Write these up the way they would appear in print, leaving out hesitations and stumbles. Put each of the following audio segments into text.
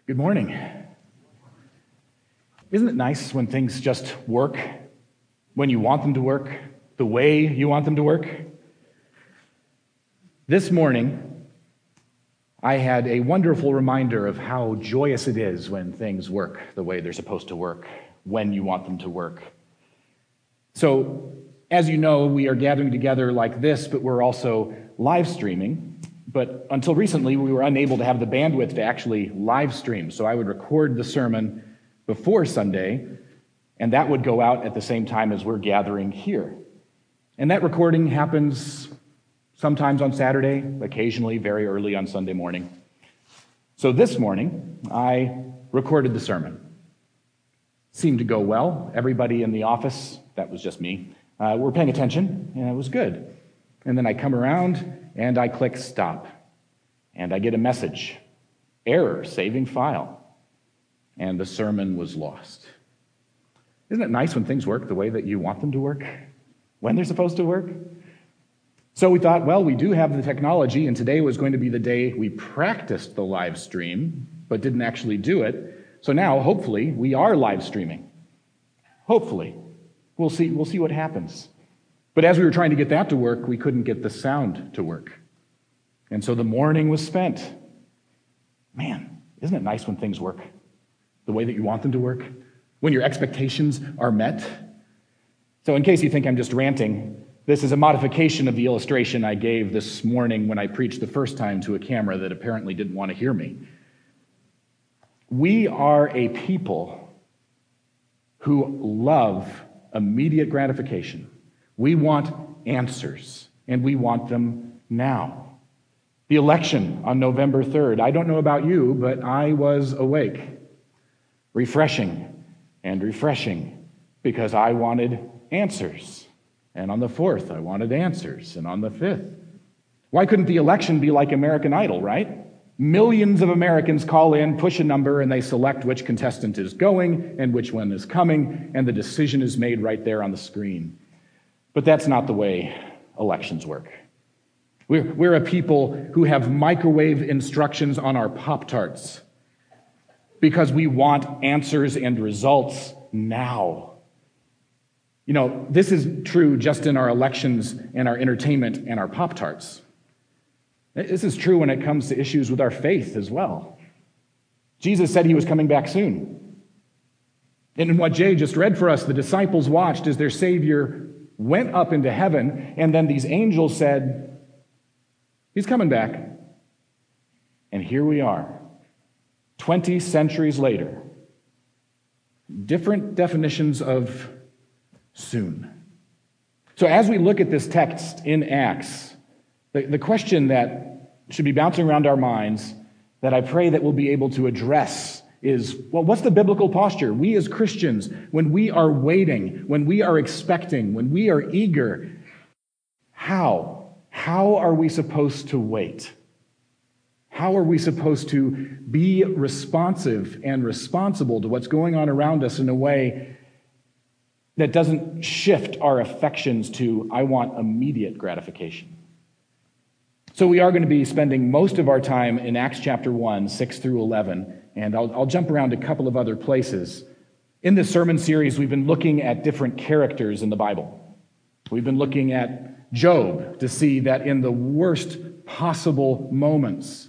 Good morning. Isn't it nice when things just work, when you want them to work, the way you want them to work? This morning, I had a wonderful reminder of how joyous it is when things work the way they're supposed to work, when you want them to work. So, as you know, we are gathering together like this, but we're also live streaming. But until recently, we were unable to have the bandwidth to actually live stream. So I would record the sermon before Sunday, and that would go out at the same time as we're gathering here. And that recording happens sometimes on Saturday, occasionally very early on Sunday morning. So this morning, I recorded the sermon. Seemed to go well. Everybody in the office, that was just me, were paying attention, and it was good. And then I come around, and I click stop. And I get a message, error, saving file. And the sermon was lost. Isn't it nice when things work the way that you want them to work? When they're supposed to work? So we thought, well, we do have the technology, and today was going to be the day we practiced the live stream, but didn't actually do it. So now, hopefully, we are live streaming. Hopefully. We'll see what happens. But as we were trying to get that to work, we couldn't get the sound to work. And so the morning was spent. Man, isn't it nice when things work the way that you want them to work? When your expectations are met? So in case you think I'm just ranting, this is a modification of the illustration I gave this morning when I preached the first time to a camera that apparently didn't want to hear me. We are a people who love immediate gratification. We want answers, and we want them now. The election on November 3rd, I don't know about you, but I was awake, refreshing and refreshing, because I wanted answers. And on the 4th, I wanted answers, and on the 5th. Why couldn't the election be like American Idol, right? Millions of Americans call in, push a number, and they select which contestant is going and which one is coming, and the decision is made right there on the screen. But that's not the way elections work. We're a people who have microwave instructions on our Pop-Tarts because we want answers and results now. You know, this is true just in our elections and our entertainment and our Pop-Tarts. This is true when it comes to issues with our faith as well. Jesus said he was coming back soon. And in what Jay just read for us, the disciples watched as their Savior went up into heaven, and then these angels said, he's coming back. And here we are, 20 centuries later, different definitions of soon. So as we look at this text in Acts, the question that should be bouncing around our minds that I pray that we'll be able to address is, well, what's the biblical posture? We as Christians, when we are waiting, when we are expecting, when we are eager, how are we supposed to wait? How are we supposed to be responsive and responsible to what's going on around us in a way that doesn't shift our affections to, I want immediate gratification? So we are going to be spending most of our time in Acts chapter 1, 6 through 11, and I'll jump around a couple of other places. In this sermon series, we've been looking at different characters in the Bible. We've been looking at Job to see that in the worst possible moments,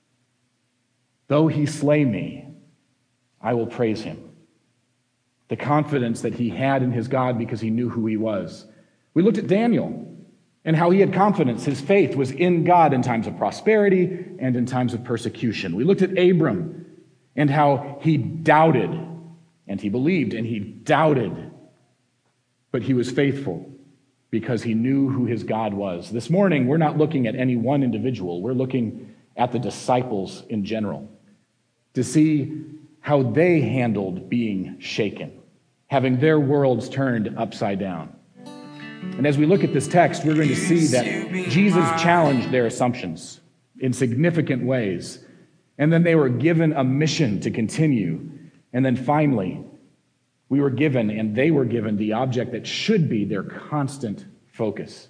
though he slay me, I will praise him. The confidence that he had in his God because he knew who he was. We looked at Daniel and how he had confidence. His faith was in God in times of prosperity and in times of persecution. We looked at Abram and how he doubted, and he believed, and he doubted, but he was faithful because he knew who his God was. This morning, we're not looking at any one individual. We're looking at the disciples in general to see how they handled being shaken, having their worlds turned upside down. And as we look at this text, we're going to see that Jesus challenged their assumptions in significant ways. And then they were given a mission to continue. And then finally, we were given, and they were given, the object that should be their constant focus.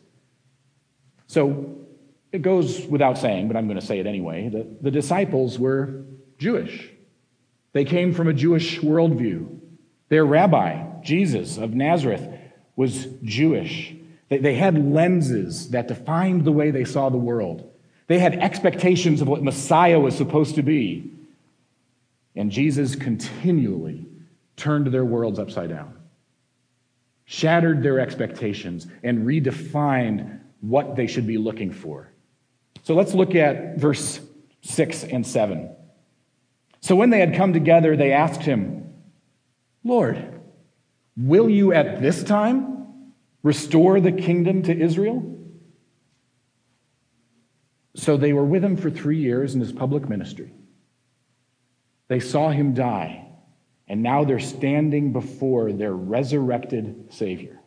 So it goes without saying, but I'm going to say it anyway. The disciples were Jewish. They came from a Jewish worldview. Their rabbi, Jesus of Nazareth, was Jewish. They had lenses that defined the way they saw the world. They had expectations of what Messiah was supposed to be. And Jesus continually turned their worlds upside down, shattered their expectations, and redefined what they should be looking for. So let's look at verse 6 and 7. So when they had come together, they asked him, "Lord, will you at this time restore the kingdom to Israel?" So they were with him for 3 years in his public ministry. They saw him die, and now they're standing before their resurrected Savior.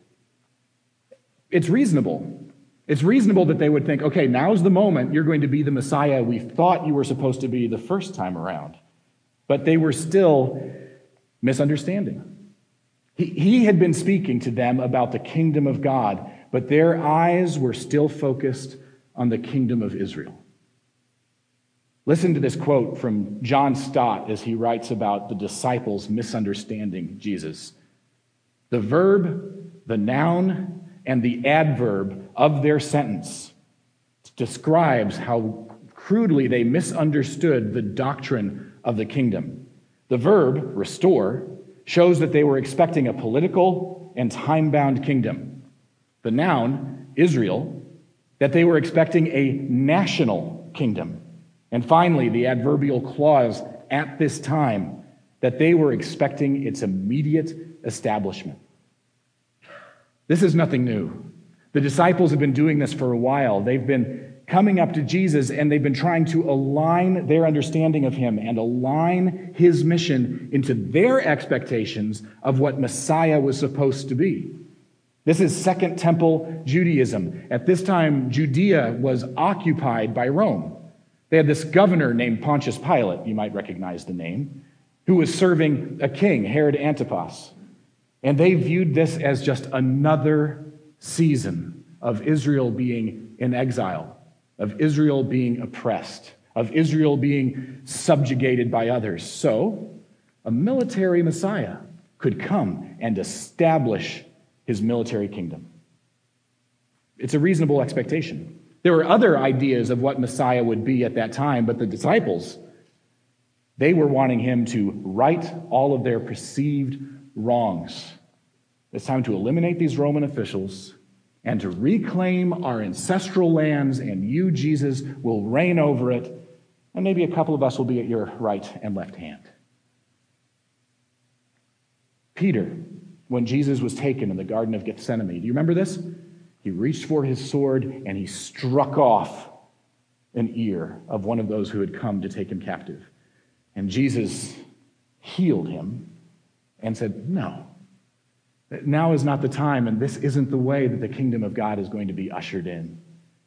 It's reasonable. It's reasonable that they would think, okay, now's the moment you're going to be the Messiah we thought you were supposed to be the first time around. But they were still misunderstanding. He had been speaking to them about the kingdom of God, but their eyes were still focused on the kingdom of Israel. Listen to this quote from John Stott as he writes about the disciples misunderstanding Jesus. The verb, the noun, and the adverb of their sentence describes how crudely they misunderstood the doctrine of the kingdom. The verb, restore, shows that they were expecting a political and time-bound kingdom. The noun, Israel, that they were expecting a national kingdom. And finally, the adverbial clause, at this time, that they were expecting its immediate establishment. This is nothing new. The disciples have been doing this for a while. They've been coming up to Jesus, and they've been trying to align their understanding of him and align his mission into their expectations of what Messiah was supposed to be. This is Second Temple Judaism. At this time, Judea was occupied by Rome. They had this governor named Pontius Pilate, you might recognize the name, who was serving a king, Herod Antipas. And they viewed this as just another season of Israel being in exile, of Israel being oppressed, of Israel being subjugated by others. So, a military Messiah could come and establish his military kingdom. It's a reasonable expectation. There were other ideas of what Messiah would be at that time, but the disciples, they were wanting him to right all of their perceived wrongs. It's time to eliminate these Roman officials and to reclaim our ancestral lands, and you, Jesus, will reign over it, and maybe a couple of us will be at your right and left hand. Peter, when Jesus was taken in the Garden of Gethsemane, do you remember this? He reached for his sword and he struck off an ear of one of those who had come to take him captive. And Jesus healed him and said, no, now is not the time, and this isn't the way that the kingdom of God is going to be ushered in.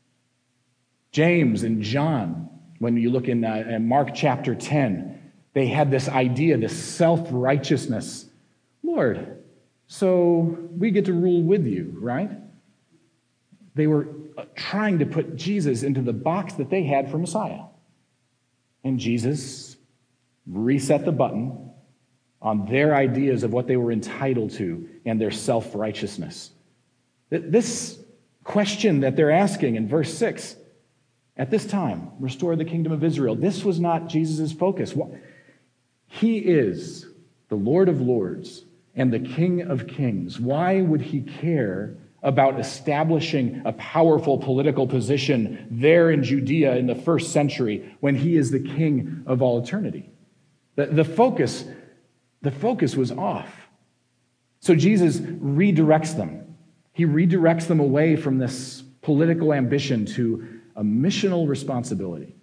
James and John, when you look in Mark chapter 10, they had this idea, this self-righteousness. Lord, so we get to rule with you, right? They were trying to put Jesus into the box that they had for Messiah. And Jesus reset the button on their ideas of what they were entitled to and their self-righteousness. This question that they're asking in verse 6, at this time, restore the kingdom of Israel, this was not Jesus' focus. He is the Lord of Lords and the King of Kings. Why would he care about establishing a powerful political position there in Judea in the first century when he is the king of all eternity? The focus was off. So Jesus redirects them. He redirects them away from this political ambition to a missional responsibility.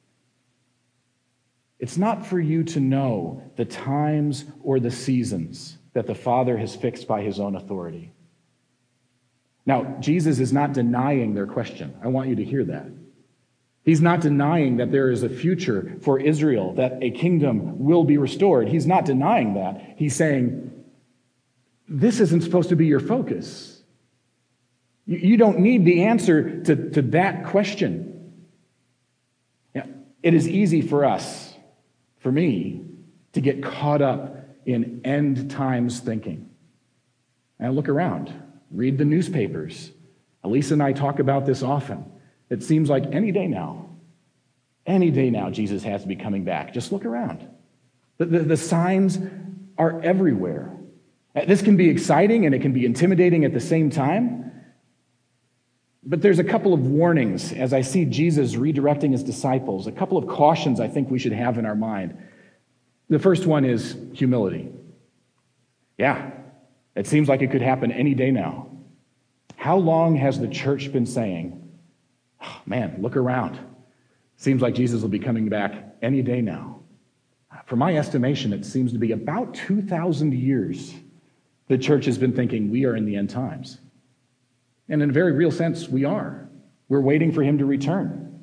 It's not for you to know the times or the seasons that the Father has fixed by his own authority. Now, Jesus is not denying their question. I want you to hear that. He's not denying that there is a future for Israel, that a kingdom will be restored. He's not denying that. He's saying, this isn't supposed to be your focus. You don't need the answer to that question. It is easy for us, for me, to get caught up in end times thinking. Now look around, read the newspapers. Elisa and I talk about this often. It seems like any day now, Jesus has to be coming back. Just look around. The signs are everywhere. This can be exciting and it can be intimidating at the same time. But there's a couple of warnings as I see Jesus redirecting his disciples, a couple of cautions I think we should have in our mind. The first one is humility. Yeah, it seems like it could happen any day now. How long has the church been saying, oh, man, look around. Seems like Jesus will be coming back any day now. For my estimation, it seems to be about 2,000 years the church has been thinking we are in the end times. And in a very real sense, we are. We're waiting for him to return.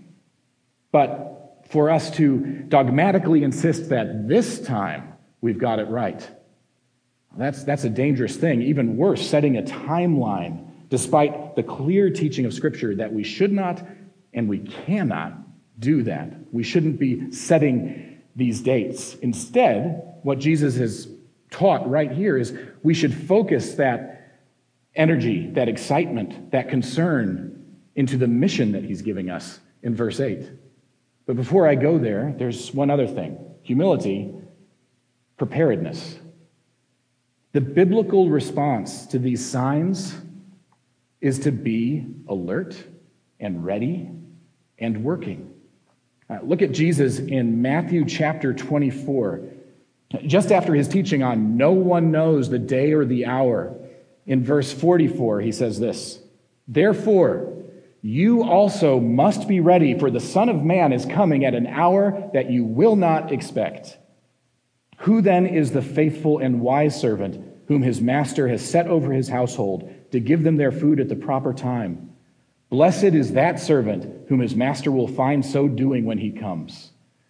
But for us to dogmatically insist that this time we've got it right, that's a dangerous thing. Even worse, setting a timeline despite the clear teaching of Scripture that we should not and we cannot do that. We shouldn't be setting these dates. Instead, what Jesus has taught right here is we should focus that energy, that excitement, that concern into the mission that he's giving us in verse 8. But before I go there, there's one other thing. Humility, preparedness. The biblical response to these signs is to be alert and ready and working. Look at Jesus in Matthew chapter 24. Just after his teaching on no one knows the day or the hour, in verse 44, he says this, "Therefore, you also must be ready, for the Son of Man is coming at an hour that you will not expect. Who then is the faithful and wise servant whom his master has set over his household to give them their food at the proper time? Blessed is that servant whom his master will find so doing when he comes."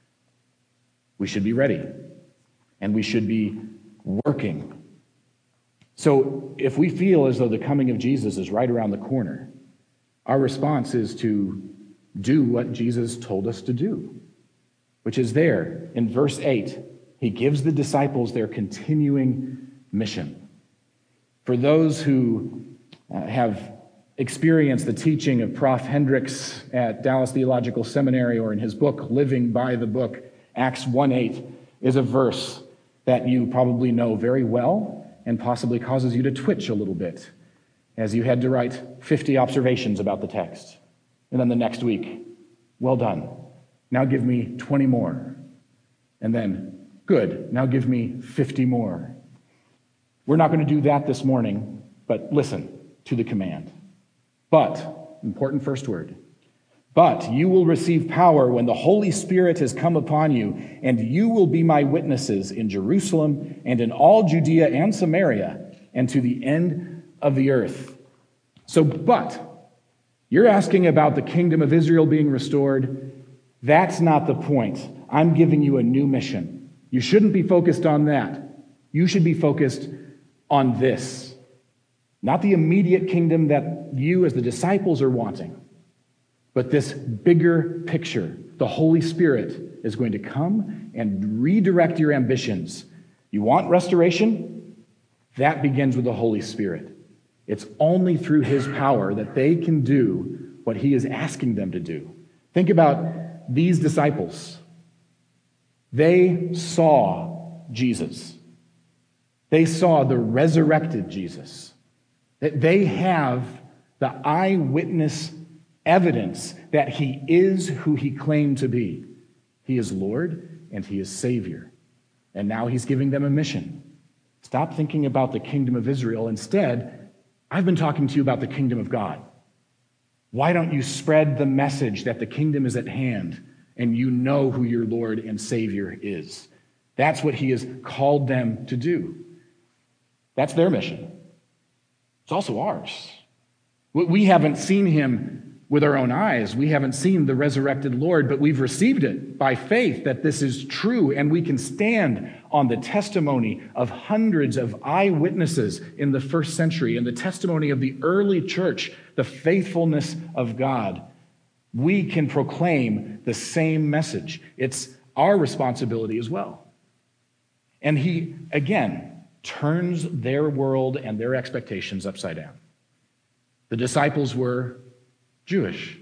We should be ready, and we should be working. So if we feel as though the coming of Jesus is right around the corner, our response is to do what Jesus told us to do, which is there in verse 8. He gives the disciples their continuing mission. For those who have experienced the teaching of Prof. Hendricks at Dallas Theological Seminary, or in his book, Living by the Book, Acts 1:8 is a verse that you probably know very well and possibly causes you to twitch a little bit as you had to write 50 observations about the text. And then the next week, well done. Now give me 20 more. And then, good, now give me 50 more. We're not going to do that this morning, but listen to the command. But, important first word, but you will receive power when the Holy Spirit has come upon you, and you will be my witnesses in Jerusalem and in all Judea and Samaria and to the end of the earth. So, but, you're asking about the kingdom of Israel being restored. That's not the point. I'm giving you a new mission. You shouldn't be focused on that. You should be focused on this. Not the immediate kingdom that you as the disciples are wanting, but this bigger picture. The Holy Spirit is going to come and redirect your ambitions. You want restoration? That begins with the Holy Spirit. It's only through his power that they can do what he is asking them to do. Think about these disciples. They saw Jesus. They saw the resurrected Jesus. That they have the eyewitness evidence that he is who he claimed to be. He is Lord and he is Savior. And now he's giving them a mission. Stop thinking about the kingdom of Israel. Instead, I've been talking to you about the kingdom of God. Why don't you spread the message that the kingdom is at hand and you know who your Lord and Savior is? That's what he has called them to do. That's their mission. It's also ours. We haven't seen him with our own eyes. We haven't seen the resurrected Lord, but we've received it by faith that this is true, and we can stand on the testimony of hundreds of eyewitnesses in the first century and the testimony of the early church, the faithfulness of God. We can proclaim the same message. It's our responsibility as well. And he, again, turns their world and their expectations upside down. The disciples were Jewish,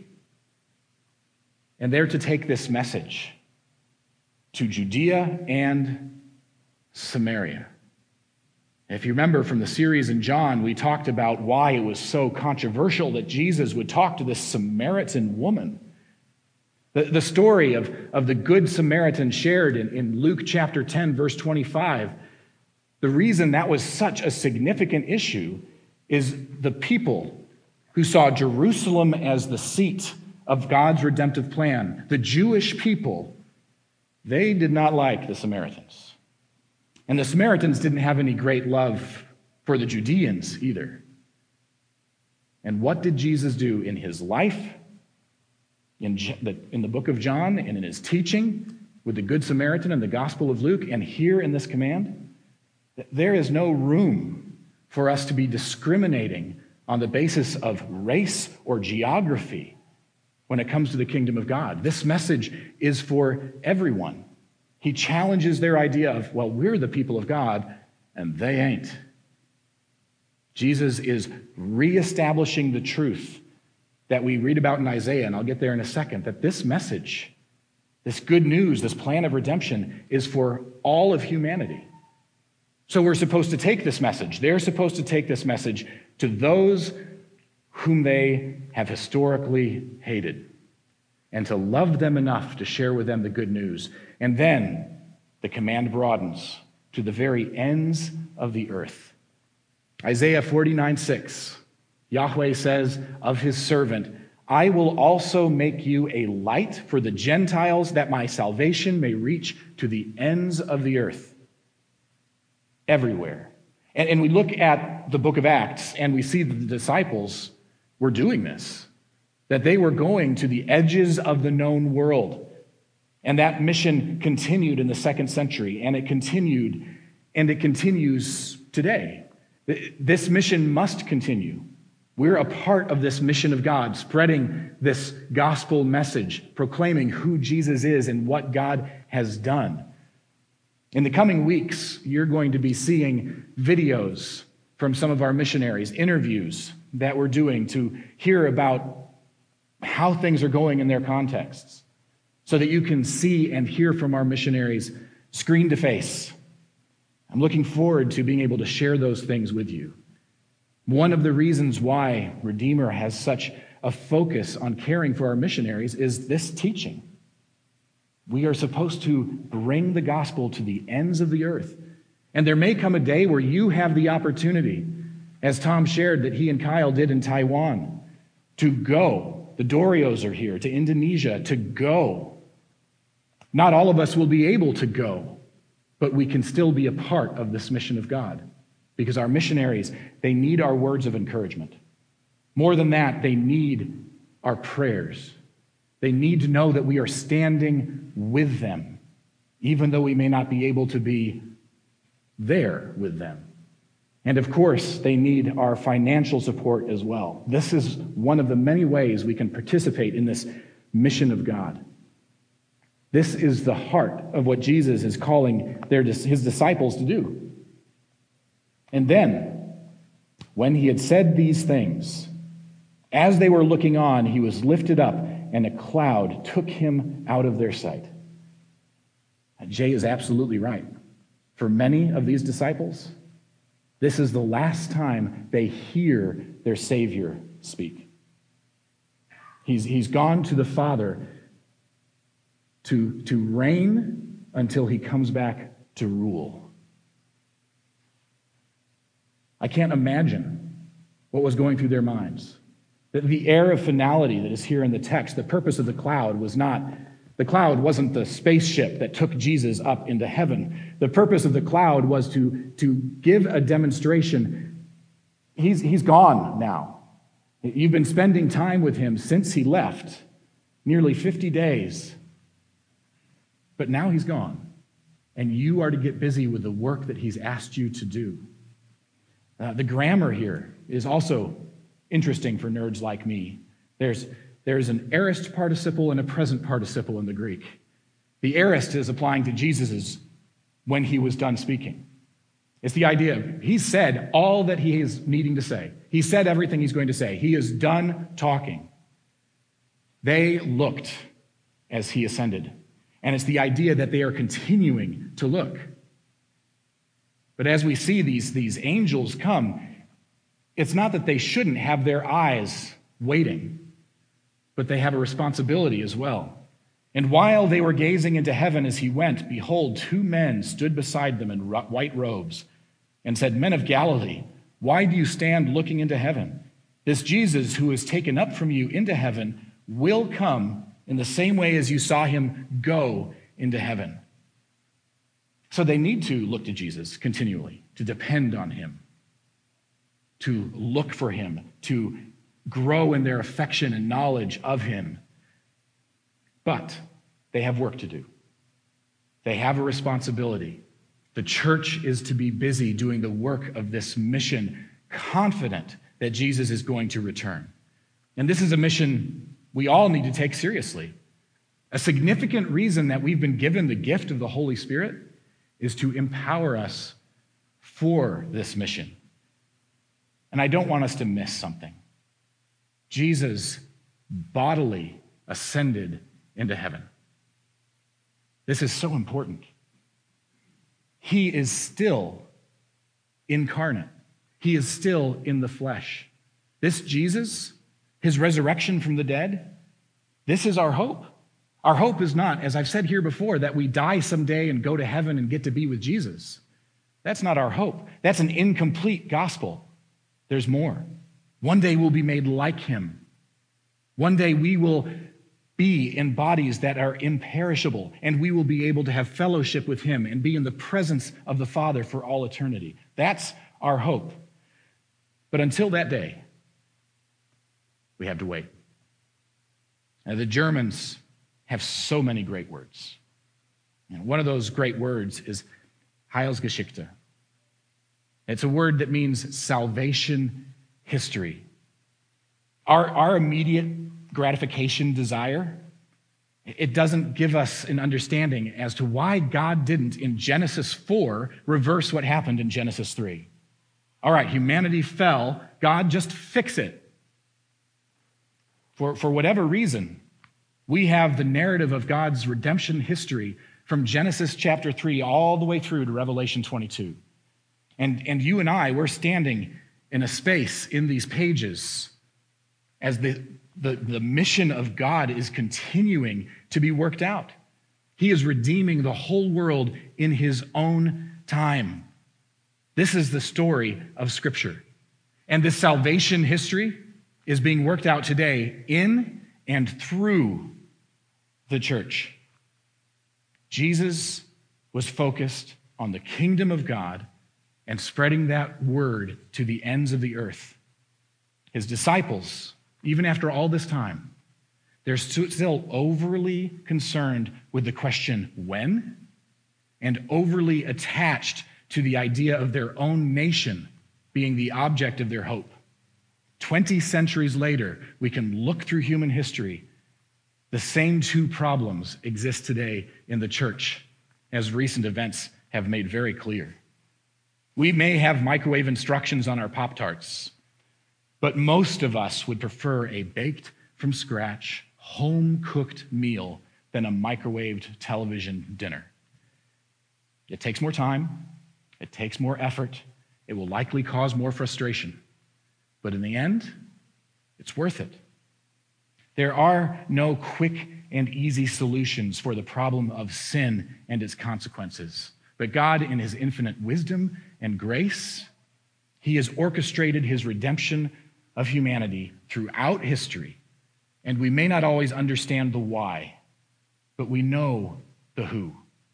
and they're to take this message to Judea and Samaria. If you remember from the series in John, we talked about why it was so controversial that Jesus would talk to this Samaritan woman. The story of the Good Samaritan shared in Luke chapter 10, verse 25, the reason that was such a significant issue is the people who saw Jerusalem as the seat of God's redemptive plan. The Jewish people, they did not like the Samaritans. And the Samaritans didn't have any great love for the Judeans either. And what did Jesus do in his life, in the book of John, and in his teaching with the Good Samaritan and the Gospel of Luke, and here in this command? There is no room for us to be discriminating on the basis of race or geography when it comes to the kingdom of God. This message is for everyone. He challenges their idea of, well, we're the people of God, and they ain't. Jesus is reestablishing the truth that we read about in Isaiah, and I'll get there in a second, that this message, this good news, this plan of redemption is for all of humanity. So we're supposed to take this message. They're supposed to take this message to those whom they have historically hated, and to love them enough to share with them the good news. And then the command broadens to the very ends of the earth. Isaiah 49:6, Yahweh says of his servant, I will also make you a light for the Gentiles, that my salvation may reach to the ends of the earth. Everywhere. And we look at the book of Acts, and we see that the disciples were doing this, that they were going to the edges of the known world. And that mission continued in the 2nd century, and it continued, and it continues today. This mission must continue. We're a part of this mission of God, spreading this gospel message, proclaiming who Jesus is and what God has done. In the coming weeks, you're going to be seeing videos from some of our missionaries, interviews that we're doing to hear about how things are going in their contexts, so that you can see and hear from our missionaries screen to face. I'm looking forward to being able to share those things with you. One of the reasons why Redeemer has such a focus on caring for our missionaries is this teaching. We are supposed to bring the gospel to the ends of the earth. And there may come a day where you have the opportunity, as Tom shared that he and Kyle did in Taiwan, to go. The Dorios are here, to Indonesia, to go. Not all of us will be able to go, but we can still be a part of this mission of God, because our missionaries, they need our words of encouragement. More than that, they need our prayers. They need to know that we are standing with them, even though we may not be able to be there with them. And of course, they need our financial support as well. This is one of the many ways we can participate in this mission of God. This is the heart of what Jesus is calling his disciples to do. And then, when he had said these things, as they were looking on, he was lifted up, and a cloud took him out of their sight. Jay is absolutely right. For many of these disciples, this is the last time they hear their Savior speak. He's gone to the Father to reign until he comes back to rule. I can't imagine what was going through their minds. The air of finality that is here in the text, the purpose of the cloud wasn't the spaceship that took Jesus up into heaven. The purpose of the cloud was to give a demonstration. He's gone now. You've been spending time with him since he left, nearly 50 days. But now he's gone, and you are to get busy with the work that he's asked you to do. The grammar here is also interesting for nerds like me. There's an aorist participle and a present participle in the Greek. The aorist is applying to Jesus' when he was done speaking. It's the idea of he said all that he is needing to say. He said everything he's going to say. He is done talking. They looked as he ascended. And it's the idea that they are continuing to look. But as we see these angels come, it's not that they shouldn't have their eyes waiting, but they have a responsibility as well. And while they were gazing into heaven as he went, behold, 2 men stood beside them in white robes and said, Men of Galilee, why do you stand looking into heaven? This Jesus who is taken up from you into heaven will come in the same way as you saw him go into heaven. So they need to look to Jesus continually, to depend on him, to look for him, to grow in their affection and knowledge of him. But they have work to do. They have a responsibility. The church is to be busy doing the work of this mission, confident that Jesus is going to return. And this is a mission we all need to take seriously. A significant reason that we've been given the gift of the Holy Spirit is to empower us for this mission. And I don't want us to miss something. Jesus bodily ascended into heaven. This is so important. He is still incarnate. He is still in the flesh. This Jesus, his resurrection from the dead, this is our hope. Our hope is not, as I've said here before, that we die someday and go to heaven and get to be with Jesus. That's not our hope. That's an incomplete gospel. There's more. One day we'll be made like him. One day we will be in bodies that are imperishable, and we will be able to have fellowship with him and be in the presence of the Father for all eternity. That's our hope. But until that day, we have to wait. Now, the Germans have so many great words. And one of those great words is Heilsgeschichte. It's a word that means salvation history. Our immediate gratification desire, it doesn't give us an understanding as to why God didn't, in Genesis 4, reverse what happened in Genesis 3. All right, humanity fell. God, just fix it. For whatever reason, we have the narrative of God's redemption history from Genesis chapter 3 all the way through to Revelation 22. And you and I, we're standing in a space in these pages as the mission of God is continuing to be worked out. He is redeeming the whole world in his own time. This is the story of Scripture. And this salvation history is being worked out today in and through the church. Jesus was focused on the kingdom of God and spreading that word to the ends of the earth. His disciples, even after all this time, they're still overly concerned with the question, when? And overly attached to the idea of their own nation being the object of their hope. 20 centuries later, we can look through human history. The same 2 problems exist today in the church, as recent events have made very clear. We may have microwave instructions on our Pop-Tarts, but most of us would prefer a baked from scratch, home-cooked meal than a microwaved television dinner. It takes more time, it takes more effort, it will likely cause more frustration, but in the end, it's worth it. There are no quick and easy solutions for the problem of sin and its consequences, but God, in his infinite wisdom and grace, he has orchestrated his redemption of humanity throughout history, and we may not always understand the why, but we know the who.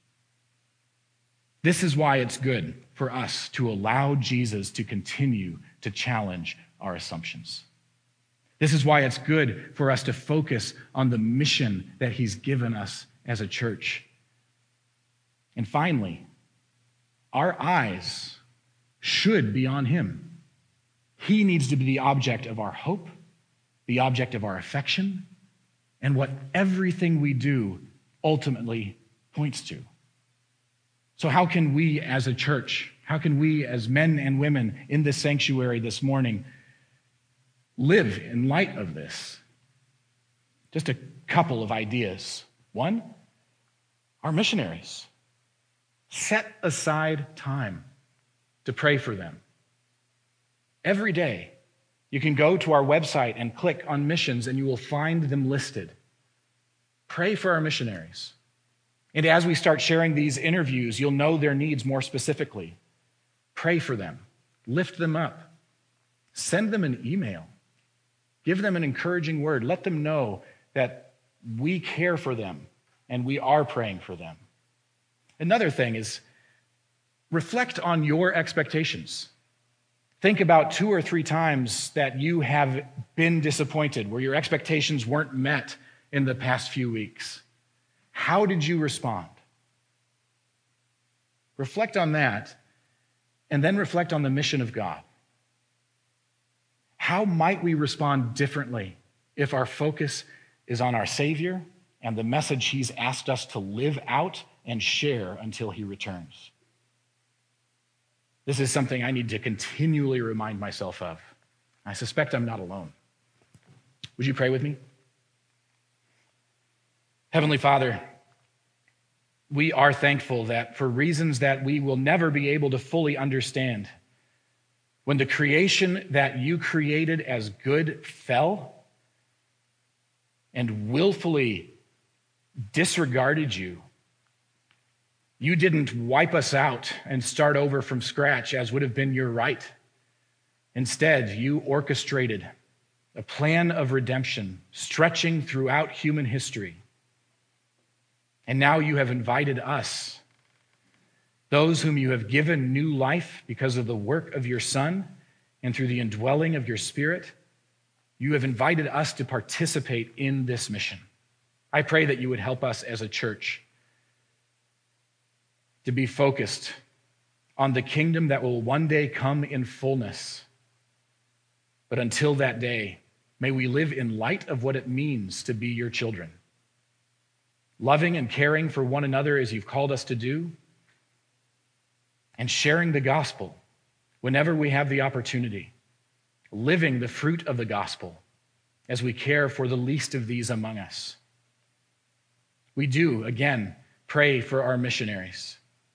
This is why it's good for us to allow Jesus to continue to challenge our assumptions. This is why it's good for us to focus on the mission that he's given us as a church. And finally, our eyes should be on him. He needs to be the object of our hope, the object of our affection, and what everything we do ultimately points to. So how can we as a church, how can we as men and women in this sanctuary this morning live in light of this? Just a couple of ideas. One, our missionaries. Set aside time to pray for them. Every day, you can go to our website and click on missions and you will find them listed. Pray for our missionaries. And as we start sharing these interviews, you'll know their needs more specifically. Pray for them. Lift them up. Send them an email. Give them an encouraging word. Let them know that we care for them and we are praying for them. Another thing is reflect on your expectations. Think about 2 or 3 times that you have been disappointed, where your expectations weren't met in the past few weeks. How did you respond? Reflect on that, and then reflect on the mission of God. How might we respond differently if our focus is on our Savior and the message He's asked us to live out and share until He returns? This is something I need to continually remind myself of. I suspect I'm not alone. Would you pray with me? Heavenly Father, we are thankful that for reasons that we will never be able to fully understand, when the creation that you created as good fell and willfully disregarded you, you didn't wipe us out and start over from scratch, as would have been your right. Instead, you orchestrated a plan of redemption stretching throughout human history. And now you have invited us, those whom you have given new life because of the work of your Son and through the indwelling of your Spirit, you have invited us to participate in this mission. I pray that you would help us as a church to be focused on the kingdom that will one day come in fullness. But until that day, may we live in light of what it means to be your children, loving and caring for one another as you've called us to do, and sharing the gospel whenever we have the opportunity, living the fruit of the gospel as we care for the least of these among us. We do, again, pray for our missionaries,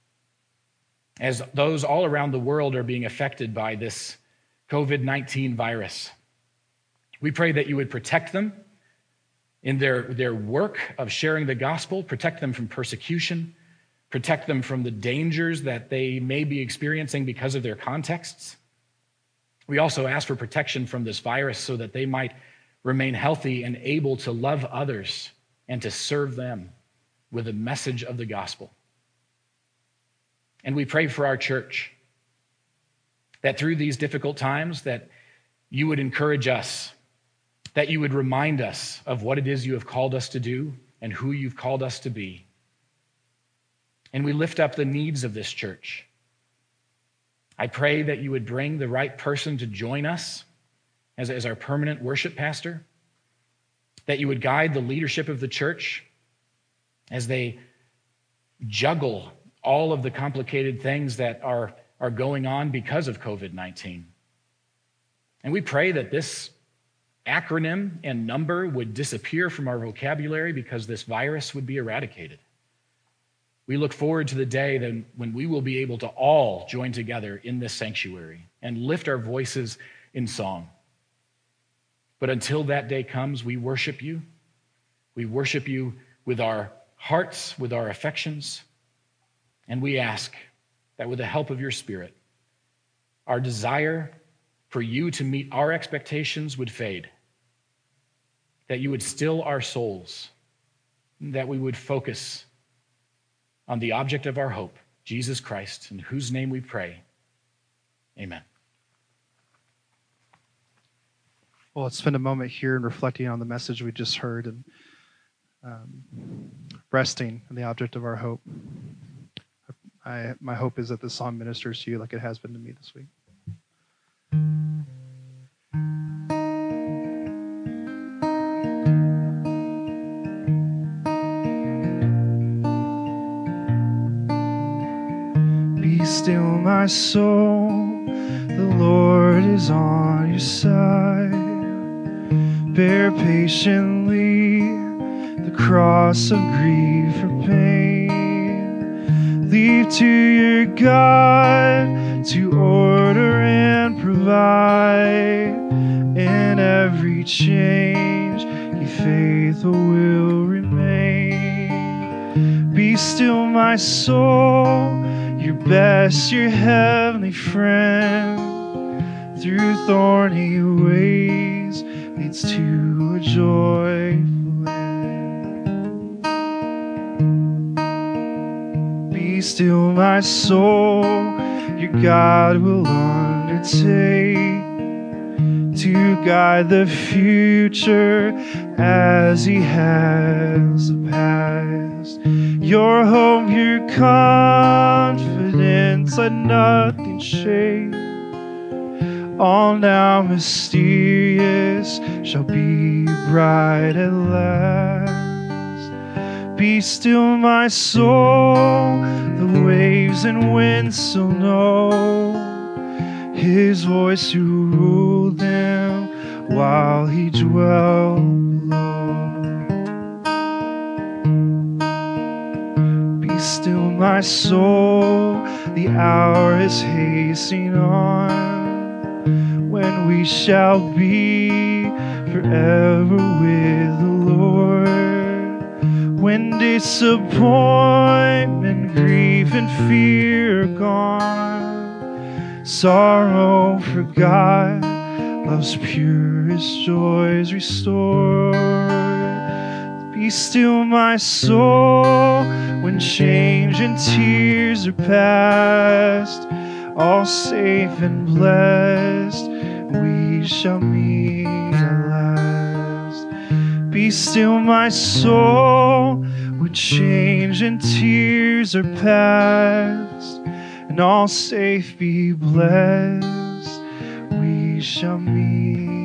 as those all around the world are being affected by this COVID-19 virus. We pray that you would protect them in their work of sharing the gospel, protect them from persecution, protect them from the dangers that they may be experiencing because of their contexts. We also ask for protection from this virus so that they might remain healthy and able to love others and to serve them with the message of the gospel. And we pray for our church, that through these difficult times, that you would encourage us, that you would remind us of what it is you have called us to do and who you've called us to be. And we lift up the needs of this church. I pray that you would bring the right person to join us as our permanent worship pastor, that you would guide the leadership of the church as they juggle all of the complicated things that are going on because of COVID-19. And we pray that this acronym and number would disappear from our vocabulary because this virus would be eradicated. We look forward to the day when we will be able to all join together in this sanctuary and lift our voices in song. But until that day comes, we worship you. We worship you with our hearts, with our affections, and we ask that with the help of your Spirit, our desire for you to meet our expectations would fade, that you would still our souls, that we would focus on the object of our hope, Jesus Christ, in whose name we pray. Amen. Well, let's spend a moment here and reflecting on the message we just heard and resting in the object of our hope. My hope is that this song ministers to you like it has been to me this week. my soul, the Lord is on your side. Bear patiently the cross of grief or pain. Leave to your God to order and provide. In every change, He faithful will remain. Be still, my soul, your best, your heavenly friend. Through thorny ways leads to a joyful end. Be still, my soul, your God will undertake to guide the future as He has the past. Your hope, your confidence, let nothing shake. All now mysterious shall be bright at last. Be still, my soul, the waves and winds still know His voice who ruled them while He dwelt below. Be still, my soul, the hour is hastening on, when we shall be forever with the Lord. When disappointment, grief, and fear are gone, sorrow forgot, love's purest joys restored. Be still, my soul, when change and tears are past, all safe and blessed, we shall meet at last. Be still, my soul, when change and tears are past, and all safe be blessed, we shall meet